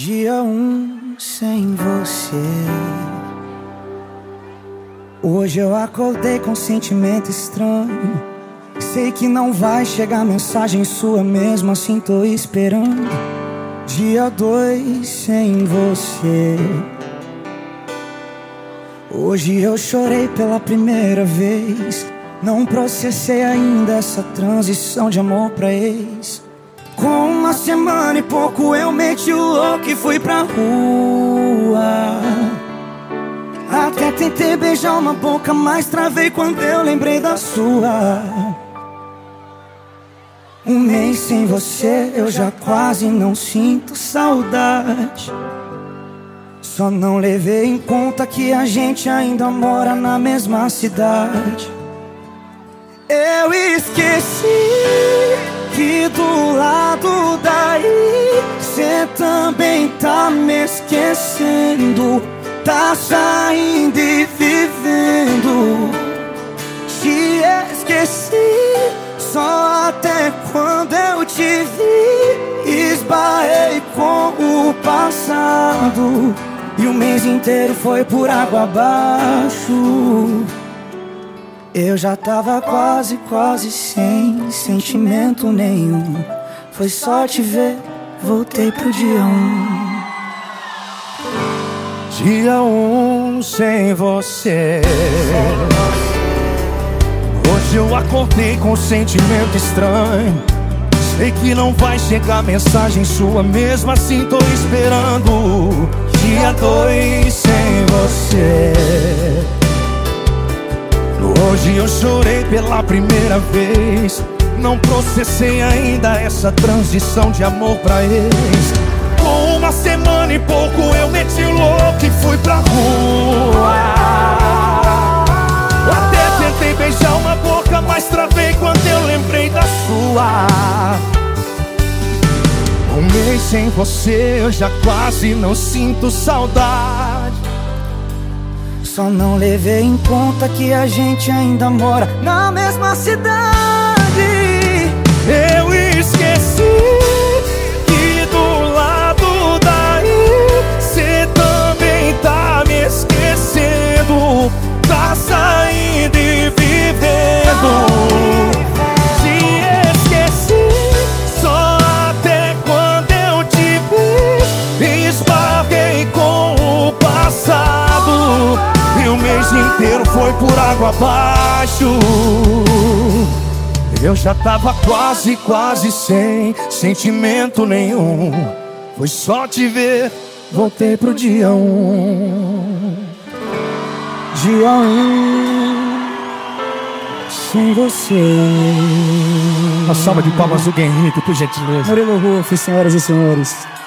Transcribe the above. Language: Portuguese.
Dia 1 sem você. Hoje eu acordei com um sentimento estranho. Sei que não vai chegar mensagem sua, mesmo assim tô esperando. Dia 2 sem você. Hoje eu chorei pela primeira vez. Não processei ainda essa transição de amor pra ex. Com uma semana e pouco eu meti o louco e fui pra rua. Até tentei beijar uma boca, mas travei quando eu lembrei da sua. Um mês sem você eu já quase não sinto saudade. Só não levei em conta que a gente ainda mora na mesma cidade. Eu esqueci que do lado daí cê também tá me esquecendo. Tá saindo e vivendo. Te esqueci só até quando eu te vi. Esbarrei com o passado e o mês inteiro foi por água abaixo. Eu já tava quase sem sentimento nenhum. Foi só te ver, voltei pro dia 1. Dia 1 sem você. Hoje eu acordei com um sentimento estranho. Sei que não vai chegar mensagem sua, mesmo assim tô esperando. Dia 2 sem você. Hoje eu chorei pela primeira vez. Não processei ainda essa transição de amor pra ex. Com uma semana e pouco eu meti o louco e fui pra rua. Até tentei beijar uma boca, mas travei quando eu lembrei da sua. Um mês sem você eu já quase não sinto saudade. Só não levei em conta que a gente ainda mora na mesma cidade. Eu esqueci que do lado daí cê também tá me esquecendo. Tá saindo e vivendo. Te esqueci só até quando eu te vi. Esbarrei com o passado e o mês inteiro foi por água abaixo. Eu já tava quase sem sentimento nenhum. Foi só te ver, voltei pro dia 1. Dia 1 sem você. Uma salva de palmas do Henrique, por gentileza. Murilo Ruf, senhoras e senhores.